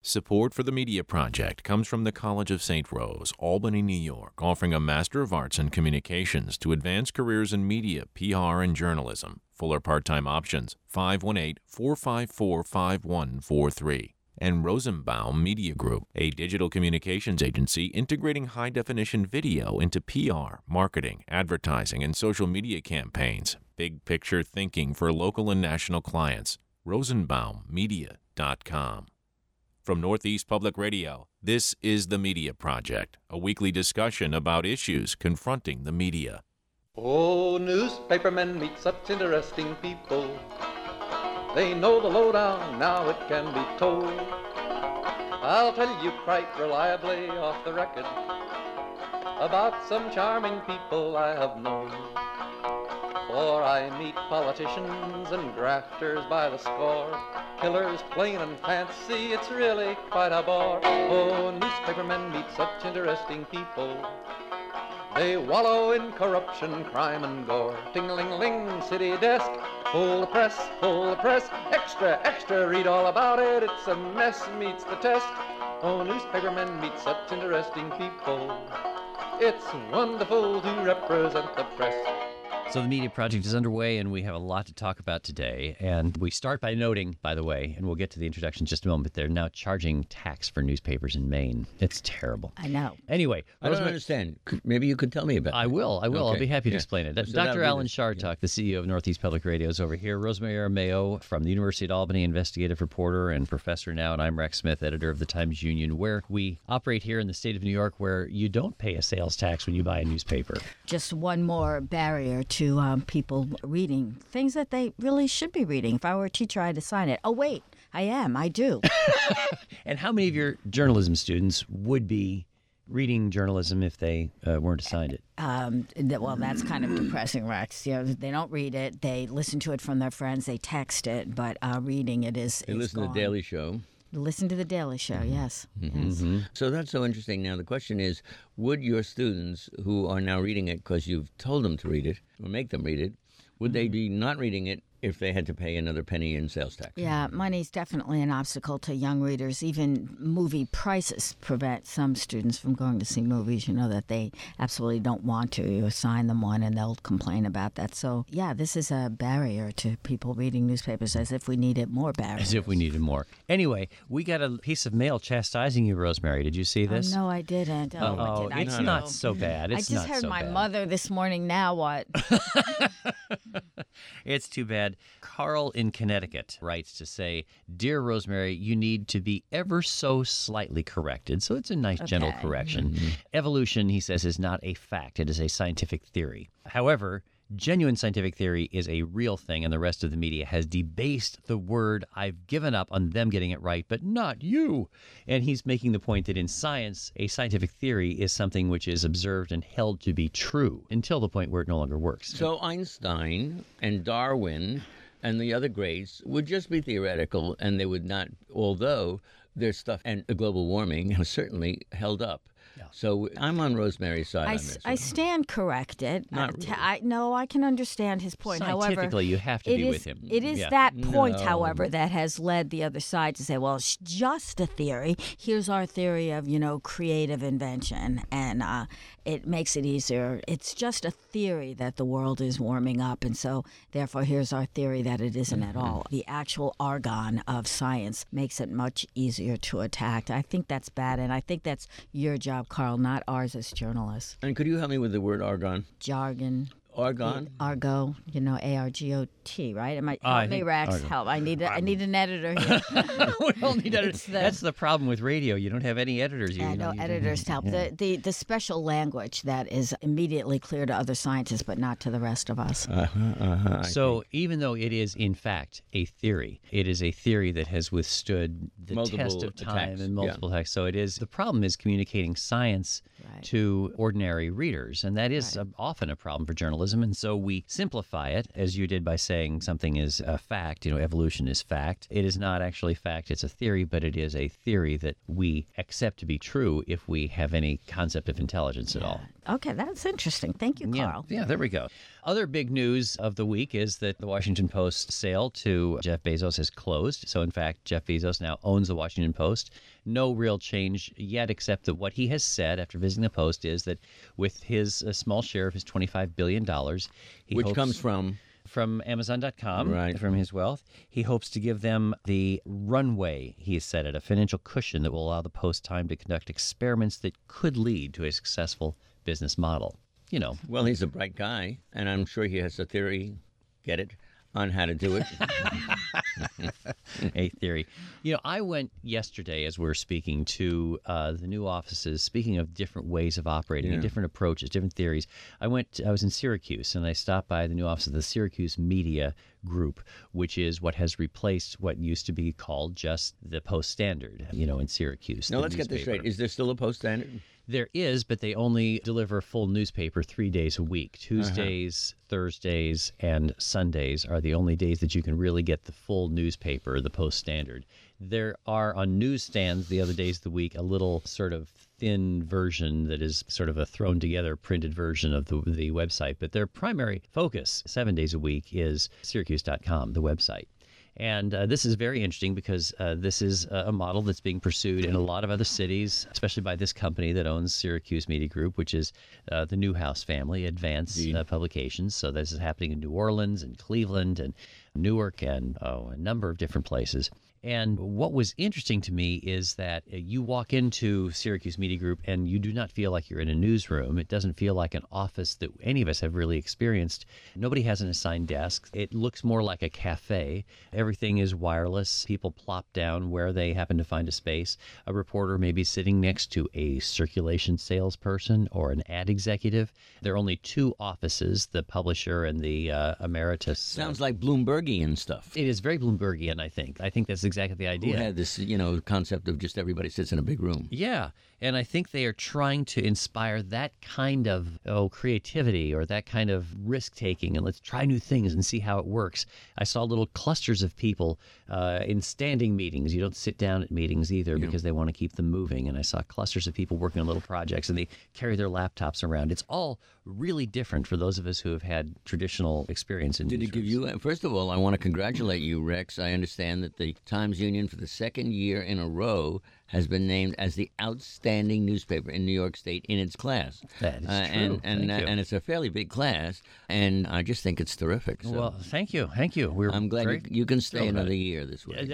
Support for the Media Project comes from the College of St. Rose, Albany, New York, offering a Master of Arts in Communications to advance careers in media, PR, and journalism. Full or part-time options, 518-454-5143. And Rosenbaum Media Group, a digital communications agency integrating high-definition video into PR, marketing, advertising, and social media campaigns. Big picture thinking for local and national clients. RosenbaumMedia.com. From Northeast Public Radio, this is The Media Project, a weekly discussion about issues confronting the media. Oh, newspapermen meet such interesting people. They know the lowdown, now it can be told. I'll tell you quite reliably off the record about some charming people I have known. For I meet politicians and grafters by the score, killers plain and fancy, it's really quite a bore. Oh, newspapermen meet such interesting people. They wallow in corruption, crime, and gore. Ting-a-ling-ling, city desk, full of press, extra, extra, read all about it, it's a mess, meets the test. Oh, newspapermen meet such interesting people. It's wonderful to represent the press. So the Media Project is underway, and we have a lot to talk about today. And we start by noting, by the way, and we'll get to the introduction in just a moment, but they're now charging tax for newspapers in Maine. It's terrible. I know. Anyway. I don't understand. Maybe you could tell me about it. I will. Okay. I'll be happy to explain it. So Dr. Alan Chartock, the CEO of Northeast Public Radio, is over here. Rosemary Aramayo from the University at Albany, investigative reporter and professor now, and I'm Rex Smith, editor of the Times-Union, where we operate here in the state of New York, where you don't pay a sales tax when you buy a newspaper. Just one more barrier to people reading things that they really should be reading. If I were a teacher, I'd assign it. Oh, wait, I do. And how many of your journalism students would be reading journalism if they weren't assigned it? Well, that's kind of depressing, Rex. You know, they don't read it. They listen to it from their friends. They text it, but reading it is They listen to the Daily Show. Listen to the Daily Show, yes. Mm-hmm. Yes. Mm-hmm. So that's so interesting. Now, the question is, would your students who are now reading it because you've told them to read it or make them read it, would they be not reading it if they had to pay another penny in sales tax? Yeah, money's definitely an obstacle to young readers. Even movie prices prevent some students from going to see movies, you know, that they absolutely don't want to. You assign them one and they'll complain about that. So, yeah, this is a barrier to people reading newspapers, as if we needed more barriers. As if we needed more. Anyway, we got a piece of mail chastising you, Rosemary. Did you see this? Oh, no, I didn't. Oh, what did it's I do? not so bad. It's I just not heard so my bad. mother this morning. Now what? It's too bad. Carl in Connecticut writes to say, Dear Rosemary, you need to be ever so slightly corrected. So it's a nice, gentle correction. Mm-hmm. Evolution, he says, is not a fact. It is a scientific theory. However, genuine scientific theory is a real thing, and the rest of the media has debased the word. I've given up on them getting it right, but not you. And he's making the point that in science, a scientific theory is something which is observed and held to be true until the point where it no longer works. So Einstein and Darwin and the other greats would just be theoretical, and they would not, although their stuff and global warming has certainly held up. Yeah. So I'm on Rosemary's side on this. I stand corrected. Not really. I can understand his point. Scientifically, However, you have to be with him. It is Yeah. that point, No. however, that has led the other side to say, well, it's just a theory. Here's our theory of, creative invention, and it makes it easier. It's just a theory that the world is warming up, and so, therefore, here's our theory that it isn't at all. The actual argon of science makes it much easier to attack. I think that's bad, and I think that's your job, Carl, not ours as journalists. And could you help me with the word argon? Jargon. Argon? Argo, ARGOT, right? I Help me, think Rex. argo. Help. I need an editor here. We all need editors. It's the- That's the problem with radio. You don't have any editors. Yeah, no editors to help. Yeah. The special language that is immediately clear to other scientists, but not to the rest of us. So even though it is, in fact, a theory, it is a theory that has withstood the Multiple test of time attacks, and multiple attacks. So it is, the problem is communicating science Right. to ordinary readers, and that is often a problem for journalism. And so we simplify it, as you did by saying something is a fact, evolution is fact. It is not actually fact, it's a theory, but it is a theory that we accept to be true if we have any concept of intelligence at all. Okay, that's interesting. Thank you, Carl. Yeah, there we go. Other big news of the week is that the Washington Post sale to Jeff Bezos has closed. So, in fact, Jeff Bezos now owns the Washington Post. no real change yet, except that what he has said after visiting the Post is that with his small share of his $25 billion, Which hopes, comes from Amazon.com, Right. from his wealth, he hopes to give them the runway, he has said it, a financial cushion that will allow the Post time to conduct experiments that could lead to a successful business model. You know, Well, he's a bright guy, and I'm sure he has a theory, get it, on how to do it. a theory. You know, I went yesterday as we were speaking to the new offices, speaking of different ways of operating and different approaches, different theories. I was in Syracuse and I stopped by the new office of the Syracuse Media Group, which is what has replaced what used to be called just the Post Standard, you know, in Syracuse. Now, the let's get this newspaper. straight. Is there still a Post Standard? There is, but they only deliver a full newspaper 3 days a week. Tuesdays, Thursdays, and Sundays are the only days that you can really get the full newspaper, the Post Standard. There are on newsstands the other days of the week a little sort of thin version that is sort of a thrown together printed version of the website. But their primary focus 7 days a week is Syracuse.com, the website. And this is very interesting because this is a model that's being pursued in a lot of other cities, especially by this company that owns Syracuse Media Group, which is the Newhouse family, Advance Publications. So this is happening in New Orleans and Cleveland and Newark and a number of different places. And what was interesting to me is that you walk into Syracuse Media Group and you do not feel like you're in a newsroom. It doesn't feel like an office that any of us have really experienced. Nobody has an assigned desk. It looks more like a cafe. Everything is wireless. People plop down where they happen to find a space. A reporter may be sitting next to a circulation salesperson or an ad executive. There are only two offices, the publisher and the emeritus. Sounds like Bloombergian stuff. It is very Bloombergian, I think. I think that's exactly the idea. Who had this, concept of just everybody sits in a big room. Yeah, and I think they are trying to inspire that kind of creativity or that kind of risk-taking, and let's try new things and see how it works. I saw little clusters of people in standing meetings. You don't sit down at meetings either because they want to keep them moving, and I saw clusters of people working on little projects, and they carry their laptops around. It's all really different for those of us who have had traditional experience in Did it give you, first of all, I want to congratulate you, Rex. I understand that the Times Union for the second year in a row has been named as the outstanding newspaper in New York State in its class. That is true. And it's a fairly big class, and I just think it's terrific. So Well, thank you. I'm glad you can stay thrilled about another it. year this way.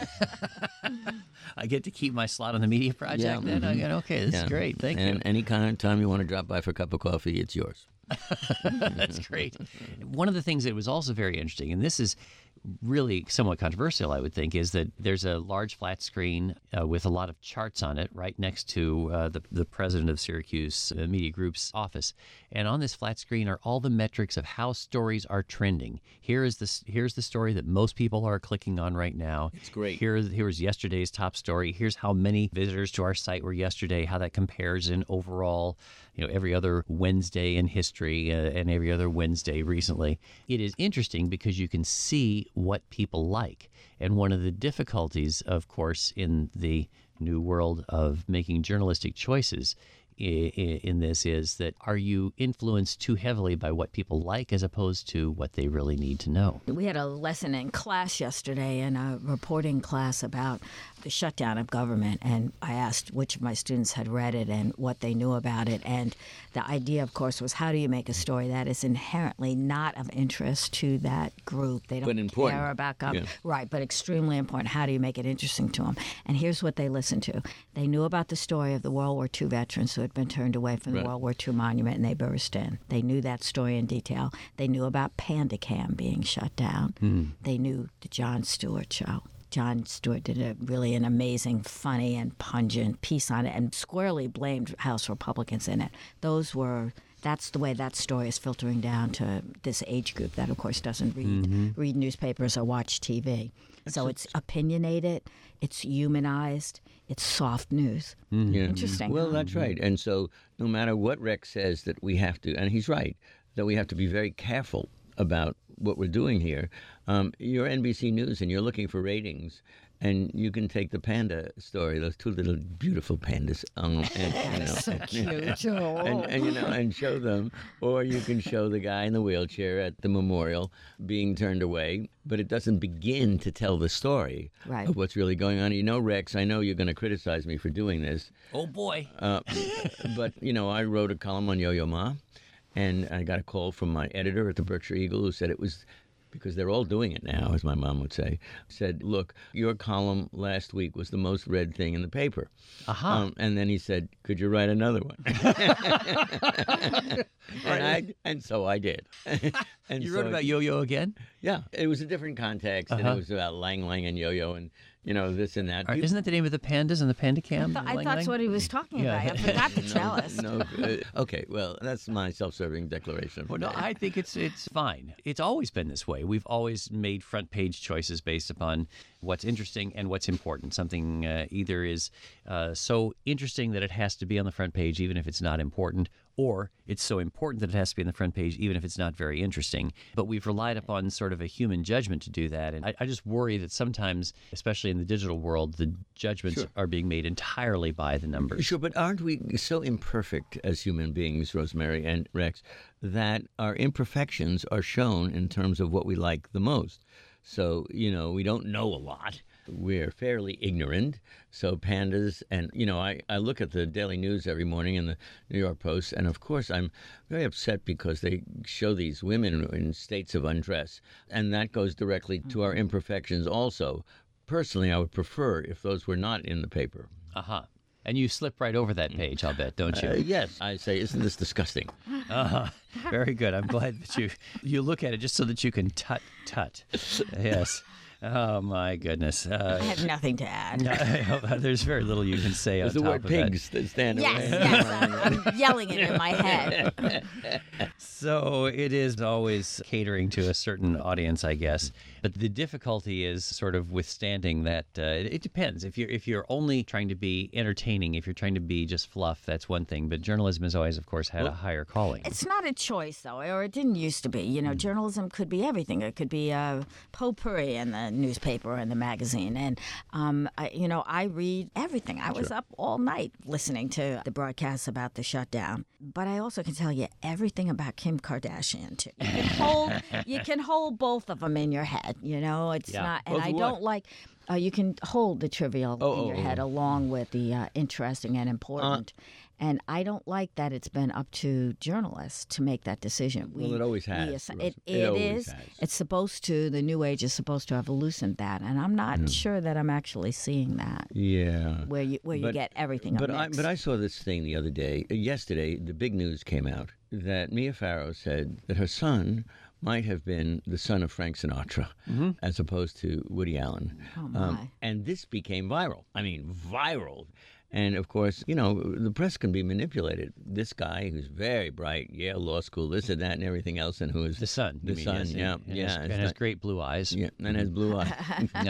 I get to keep my slot on the media project then? Okay, this is great. Thank you. And any kind of time you want to drop by for a cup of coffee, it's yours. That's great. One of the things that was also very interesting, and this is really somewhat controversial, I would think, is that there's a large flat screen with a lot of charts on it right next to the president of Syracuse Media Group's office. And on this flat screen are all the metrics of how stories are trending. Here's the story that most people are clicking on right now. It's great. Here's yesterday's top story. Here's how many visitors to our site were yesterday, how that compares in overall, every other Wednesday in history and every other Wednesday recently. It is interesting because you can see what people like. And one of the difficulties, of course, in the new world of making journalistic choices in this is that are you influenced too heavily by what people like as opposed to what they really need to know? We had a lesson in class yesterday in a reporting class about the shutdown of government, and I asked which of my students had read it and what they knew about it. And the idea, of course, was how do you make a story that is inherently not of interest to that group? They don't care about government. Yeah. Right, but extremely important. How do you make it interesting to them? And here's what they listened to. They knew about the story of the World War II veterans who had been turned away from the World War II monument and they burst in. They knew that story in detail. They knew about PandaCam being shut down. They knew the Jon Stewart show. Jon Stewart did an amazing, funny, and pungent piece on it and squarely blamed House Republicans in it. That's the way that story is filtering down to this age group that, of course, doesn't read newspapers or watch TV. So it's opinionated, it's humanized, it's soft news. Yeah. Interesting. Well, that's right. And so no matter what Rex says that we have to, and he's right, that we have to be very careful about what we're doing here. You're NBC News and you're looking for ratings. And you can take the panda story, those two little beautiful pandas, So cute. and show them, or you can show the guy in the wheelchair at the memorial being turned away, but it doesn't begin to tell the story Right. of what's really going on. Rex, I know you're going to criticize me for doing this, Oh boy. but I wrote a column on Yo-Yo Ma, and I got a call from my editor at the Berkshire Eagle who said it was, because they're all doing it now, as my mom would say, said, look, your column last week was the most read thing in the paper. And then he said, could you write another one? and so I did. And You so wrote about Yo-Yo again? Yeah, it was a different context, and it was about Lang Lang and Yo-Yo and, this and that. Isn't that the name of the pandas and the panda cam? I thought that's what he was talking about. I forgot to tell us. Okay, well, that's my self-serving declaration. Well, no, I think it's fine. It's always been this way. We've always made front page choices based upon what's interesting and what's important. Something either is so interesting that it has to be on the front page, even if it's not important, or it's so important that it has to be on the front page, even if it's not very interesting. But we've relied upon sort of a human judgment to do that. And I just worry that sometimes, especially in the digital world, the judgments are being made entirely by the numbers. Sure, but aren't we so imperfect as human beings, Rosemary and Rex, that our imperfections are shown in terms of what we like the most? So, we don't know a lot. We're fairly ignorant. So pandas, and, I look at the Daily News every morning and the New York Post, and of course I'm very upset because they show these women in states of undress, and that goes directly to our imperfections also. Personally, I would prefer if those were not in the paper. And you slip right over that page, I'll bet, don't you? Yes. I say, isn't this disgusting? Very good. I'm glad that you look at it just so that you can tut. Yes. Oh, my goodness. I have nothing to add. There's very little you can say on There's the top word of that. pigs that stand Yes, I'm yelling it in my head. So it is always catering to a certain audience, I guess. But the difficulty is sort of withstanding that. It depends. If you're only trying to be entertaining, if you're trying to be just fluff, that's one thing. But journalism has always, of course, had a higher calling. It's not a choice, though, or it didn't used to be. Journalism could be everything. It could be potpourri in the newspaper and the magazine. And, I read everything. I was up all night listening to the broadcasts about the shutdown. But I also can tell you everything about Kim Kardashian, too. You can hold both of them in your head. It's not, and I don't like. You can hold the trivial in your head along with the interesting and important. And I don't like that it's been up to journalists to make that decision. It always has. It always is. has. It's supposed to. The new age is supposed to have loosened that, and I'm not sure that I'm actually seeing that. Yeah. Where you get everything. But I saw this thing the other day. Yesterday, the big news came out that Mia Farrow said that her son might have been the son of Frank Sinatra as opposed to Woody Allen. Oh, my. And this became viral. I mean, viral. And, of course, the press can be manipulated. This guy who's very bright, Yale Law School, this and that and everything else, and who is... The son. The son, yes. And has great blue eyes. Yeah, and has blue eyes.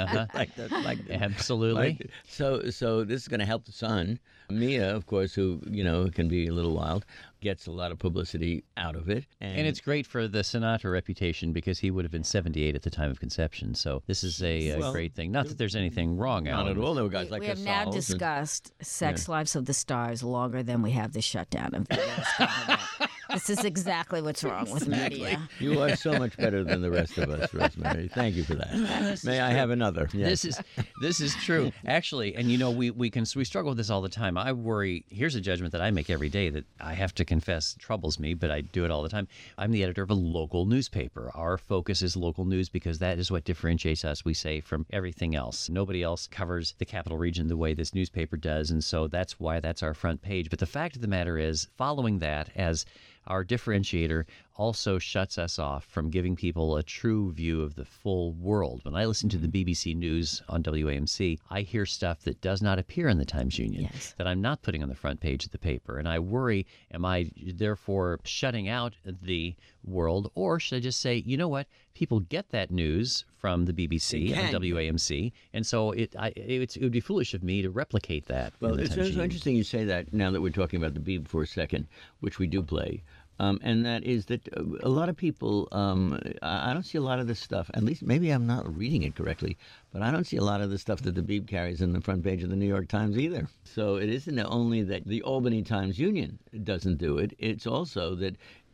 Absolutely. So this is going to help the son. Mia, of course, who, can be a little wild, gets a lot of publicity out of it. And it's great for the Sinatra reputation because he would have been 78 at the time of conception. So this is a great thing. Not that there's anything wrong, Alan. Not at all. There were guys like we have now discussed Sex Lives of the Stars longer than we have the shutdown of the government. This is exactly what's wrong with media. You are so much better than the rest of us, Rosemary. Thank you for that. May I have another? Yes. This is true, actually. And we struggle with this all the time. I worry. Here's a judgment that I make every day that I have to confess troubles me, but I do it all the time. I'm the editor of a local newspaper. Our focus is local news because that is what differentiates us, we say, from everything else. Nobody else covers the capital region the way this newspaper does, and so that's why that's our front page. But the fact of the matter is, following that as our differentiator also shuts us off from giving people a true view of the full world. When I listen to the BBC News on WAMC, I hear stuff that does not appear in the Times-Union, that I'm not putting on the front page of the paper. And I worry, am I therefore shutting out the world? Or should I just say, you know what? People get that news from the BBC and WAMC, and so it would be foolish of me to replicate that. Well, it's so interesting you say that now that we're talking about the Beeb for a second, which we do play. and that is that a lot of people, I don't see a lot of this stuff, at least maybe I'm not reading it correctly, but I don't see a lot of the stuff that the Beeb carries in the front page of the New York Times either. So it isn't only that the Albany Times-Union doesn't do it, it's also that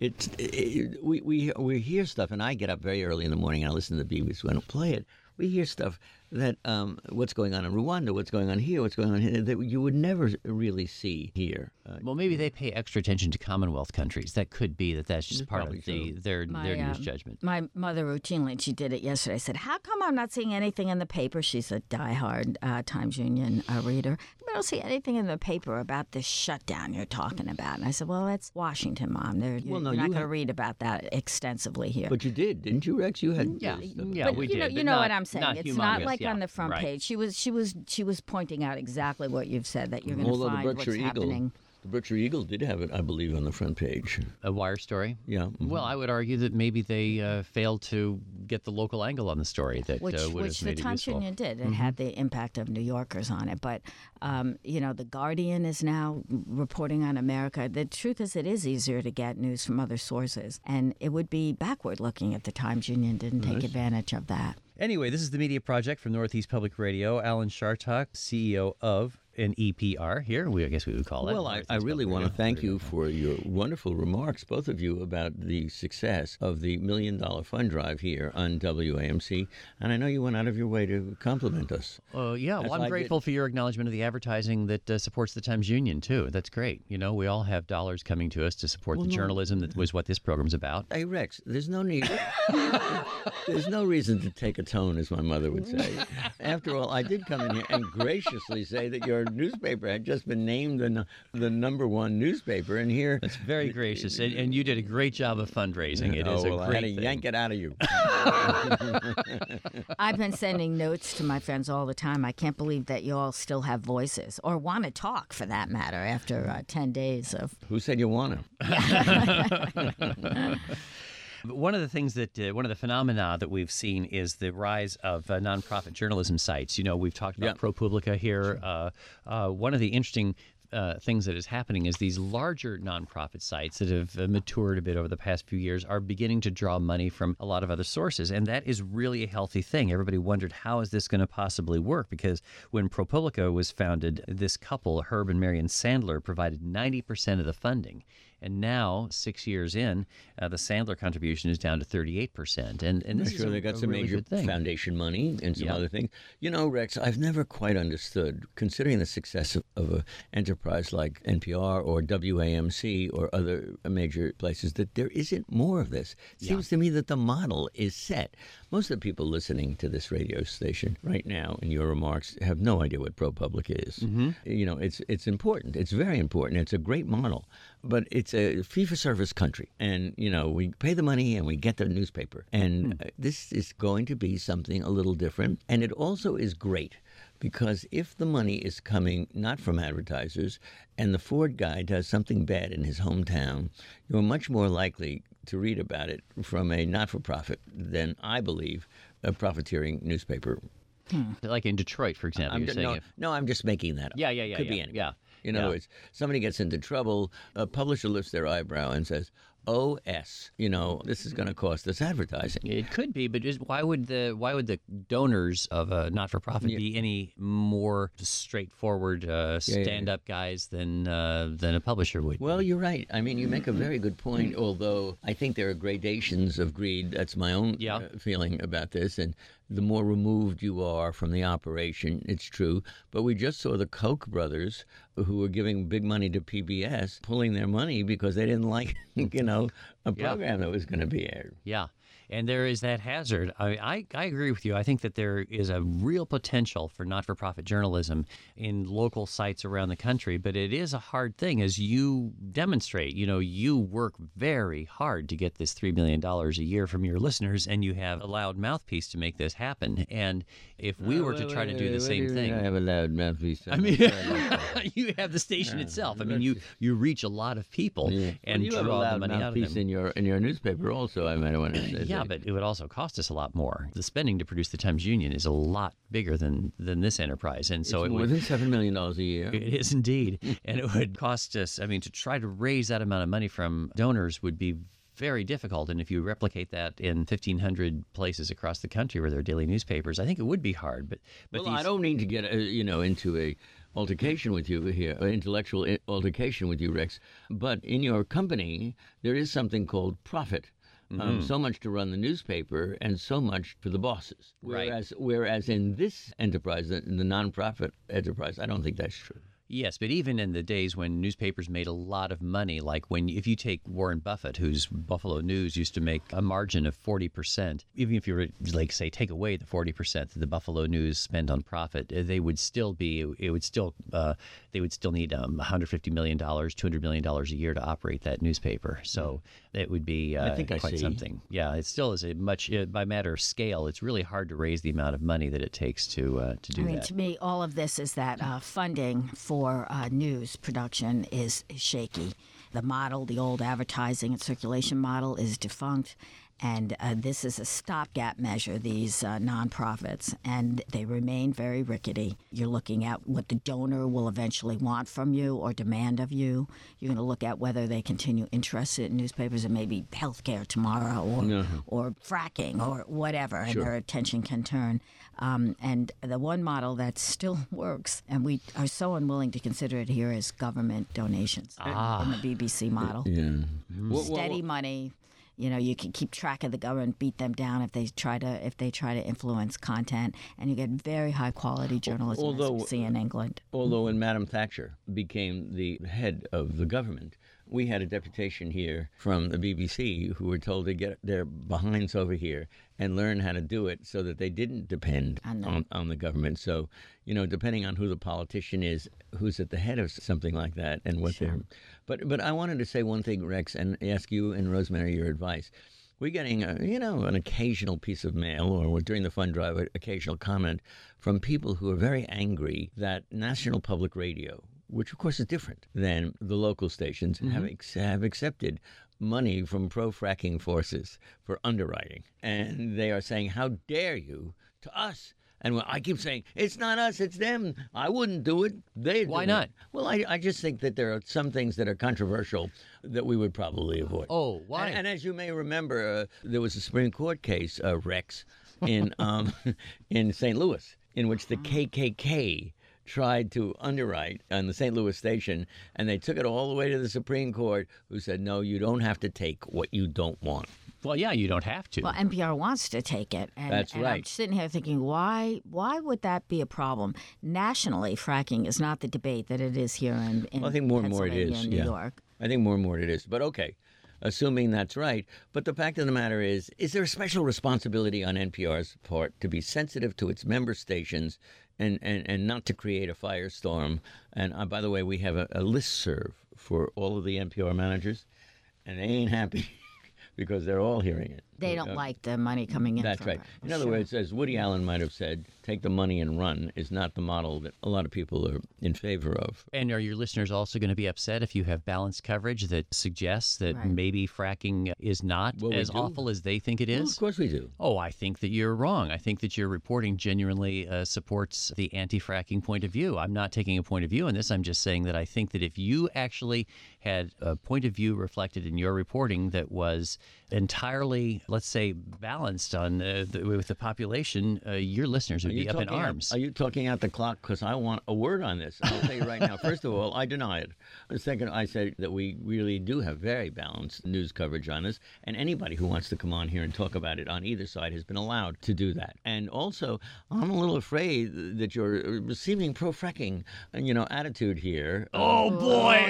we hear stuff, and I get up very early in the morning and I listen to the Beeb when I play it. We hear stuff that what's going on in Rwanda, what's going on here, what's going on here, that you would never really see here. Well, maybe they pay extra attention to Commonwealth countries. That could be that's just part of their news judgment. My mother routinely, and she did it yesterday, said, how come I'm not seeing anything in the paper? She's a diehard Times-Union reader. I don't see anything in the paper about this shutdown you're talking about. And I said, well, that's Washington, Mom. You're not going to read about that extensively here. But you did, didn't you, Rex? You had but we did. You know what I'm saying. It's not like on the front right. page. She was pointing out exactly what you've said, that you're going to find what's happening. The Berkshire Eagle did have it, I believe, on the front page. A wire story? Yeah. Mm-hmm. Well, I would argue that maybe they failed to get the local angle on the story that which would have made the Times-Union did. It had the impact of New Yorkers on it. But, the Guardian is now reporting on America. The truth is it is easier to get news from other sources. And it would be backward looking if the Times-Union didn't take advantage of that. Anyway, this is the Media Project from Northeast Public Radio. Alan Chartock, CEO of an EPR here, I guess we would call it. Well, I really want to thank you for your wonderful remarks, both of you, about the success of the $1 Million Fund Drive here on WAMC. And I know you went out of your way to compliment us. Yeah, well, I'm grateful for your acknowledgement of the advertising that supports the Times-Union, too. That's great. We all have dollars coming to us to support the journalism that was what this program's about. Hey, Rex, there's no need. There's no reason to take a tone, as my mother would say. After all, I did come in here and graciously say that your newspaper had just been named the number one newspaper, and here... That's very gracious, and you did a great job of fundraising. It is a great I had to thing. yank it out of you. I've been sending notes to my friends all the time. I can't believe that you all still have voices, or want to talk, for that matter, after 10 days of... Who said you want to? One of the things one of the phenomena that we've seen is the rise of nonprofit journalism sites. We've talked about ProPublica here. One of the interesting things that is happening is these larger nonprofit sites that have matured a bit over the past few years are beginning to draw money from a lot of other sources, and that is really a healthy thing. Everybody wondered, how is this going to possibly work? Because when ProPublica was founded, this couple, Herb and Marion Sandler, provided 90% of the funding. And now, 6 years in, the Sandler contribution is down to 38%. And this is they got some really major good thing. foundation money and some other things. Rex, I've never quite understood, considering the success of an enterprise like NPR or WAMC or other major places, that there isn't more of this. It seems to me that the model is set. Most of the people listening to this radio station right now, in your remarks, have no idea what ProPublica is. Mm-hmm. It's important. It's very important. It's a great model. But it's a fee-for-service country. And, we pay the money and we get the newspaper. And this is going to be something a little different. And it also is great because if the money is coming not from advertisers and the Ford guy does something bad in his hometown, you're much more likely to read about it from a not-for-profit than, I believe, a profiteering newspaper. Like in Detroit, for example. I'm just making that up. Yeah. Could be anything. Yeah. It's somebody gets into trouble, a publisher lifts their eyebrow and says, OS, this is going to cost us advertising. It could be, but why would the donors of a not-for-profit be any more straightforward stand-up guys than a publisher would? Well, you're right. I mean, you make a very good point, although I think there are gradations of greed. That's my own feeling about this. And the more removed you are from the operation, it's true. But we just saw the Koch brothers, who were giving big money to PBS, pulling their money because they didn't like, a program that was going to be aired. Yeah. And there is that hazard. I agree with you. I think that there is a real potential for not-for-profit journalism in local sites around the country, but it is a hard thing, as you demonstrate. You work very hard to get this $3 million a year from your listeners, and you have a loud mouthpiece to make this happen. And if we were to try to do the same thing... I have a loud mouthpiece. I mean, you have the station itself. I mean, you reach a lot of people and draw the money out of them. In your newspaper also, I might want to say. Yeah, Yeah, but it would also cost us a lot more. The spending to produce the Times-Union is a lot bigger than this enterprise, and so it's more than $7 million a year. It is indeed, and it would cost us. I mean, to try to raise that amount of money from donors would be very difficult, and if you replicate that in 1,500 places across the country where there are daily newspapers, I think it would be hard. But well, I don't need to get into a altercation with you here, intellectual altercation with you, Rex. But in your company, there is something called profit. So much to run the newspaper and so much for the bosses. Whereas in this enterprise, in the nonprofit enterprise, I don't think that's true. Yes, but even in the days when newspapers made a lot of money, like if you take Warren Buffett, whose Buffalo News used to make a margin of 40%, even if you were, like, say, take away the 40% that the Buffalo News spend on profit, they would still need $150 million, $200 million a year to operate that newspaper. So it would be quite something. Yeah, it still is by matter of scale, it's really hard to raise the amount of money that it takes to do that. To me, all of this is that funding for news production is shaky. The model, the old advertising and circulation model, is defunct. And this is a stopgap measure, these nonprofits, and they remain very rickety. You're looking at what the donor will eventually want from you or demand of you. You're going to look at whether they continue interested in newspapers and maybe healthcare tomorrow or fracking or whatever, and their attention can turn. And the one model that still works, and we are so unwilling to consider it here, is government donations in the BBC model. Yeah. Steady money. You know, you can keep track of the government, beat them down if they try to influence content, and you get very high quality journalism, as we see in England. Although when Madam Thatcher became the head of the government, we had a deputation here from the BBC who were told to get their behinds over here and learn how to do it so that they didn't depend on the government. So, depending on who the politician is, who's at the head of something like that, and what they're... But I wanted to say one thing, Rex, and ask you and Rosemary your advice. We're getting, an occasional piece of mail, or during the fund drive, an occasional comment from people who are very angry that National Public Radio, which of course is different than the local stations, have accepted money from pro-fracking forces for underwriting. And they are saying, how dare you, to us. And I keep saying, it's not us, it's them. I wouldn't do it. Why not? Well, I just think that there are some things that are controversial that we would probably avoid. Oh, why? And as you may remember, there was a Supreme Court case, Rex, in St. Louis, in which the KKK tried to underwrite on the St. Louis station, and they took it all the way to the Supreme Court, who said, no, you don't have to take what you don't want. Well, yeah, you don't have to. Well, NPR wants to take it. And, That's right. I'm sitting here thinking, why would that be a problem? Nationally, fracking is not the debate that it is here in I think more and more it is. and New York. I think more and more it is. But okay, assuming that's right. But the fact of the matter is there a special responsibility on NPR's part to be sensitive to its member stations and not to create a firestorm? And by the way, we have a listserv for all of the NPR managers, and they ain't happy. Because they're all hearing it. They don't like the money coming in. That's right. In other words, as Woody Allen might have said, take the money and run is not the model that a lot of people are in favor of. And are your listeners also going to be upset if you have balanced coverage that suggests that maybe fracking is not as awful as they think it is? Well, of course we do. Oh, I think that you're wrong. I think that your reporting genuinely supports the anti-fracking point of view. I'm not taking a point of view on this. I'm just saying that I think that if you actually had a point of view reflected in your reporting that was entirely, let's say, balanced on with the population, your listeners would be up in arms. Are you talking out the clock? Because I want a word on this. I'll tell you right now. First of all, I deny it. Second, I said that we really do have very balanced news coverage on this, and anybody who wants to come on here and talk about it on either side has been allowed to do that. And also, I'm a little afraid that you're receiving pro-fracking, attitude here. Oh boy!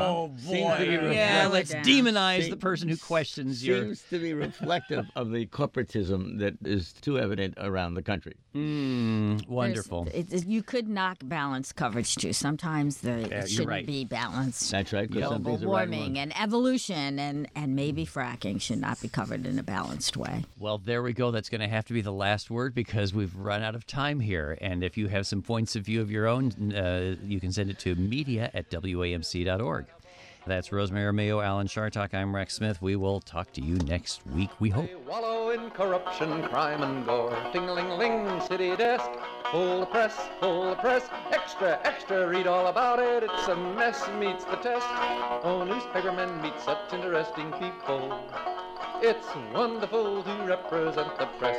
Yeah, let's demonize the person who questions your... Seems to be reflective of the corporatism that is too evident around the country. Wonderful. You could knock balanced coverage too. Sometimes it shouldn't be balanced. That's right. Global warming and evolution and maybe fracking should not be covered in a balanced way. Well, there we go. That's going to have to be the last word because we've run out of time here. And if you have some points of view of your own, you can send it to media@wamc.org. That's Rosemary Mayo, Alan Chartock. I'm Rex Smith. We will talk to you next week, we hope. They wallow in corruption, crime, and gore. Ting-a-ling-ling, city desk. Full of press, extra, extra, read all about it. It's a mess, meets the test. Oh, newspapermen meet such interesting people. It's wonderful to represent the press.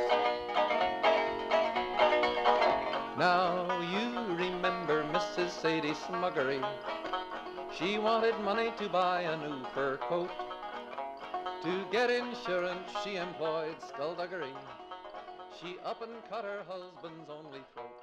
Now you remember Mrs. Sadie Smuggery. She wanted money to buy a new fur coat. To get insurance, she employed skullduggery. She up and cut her husband's only throat.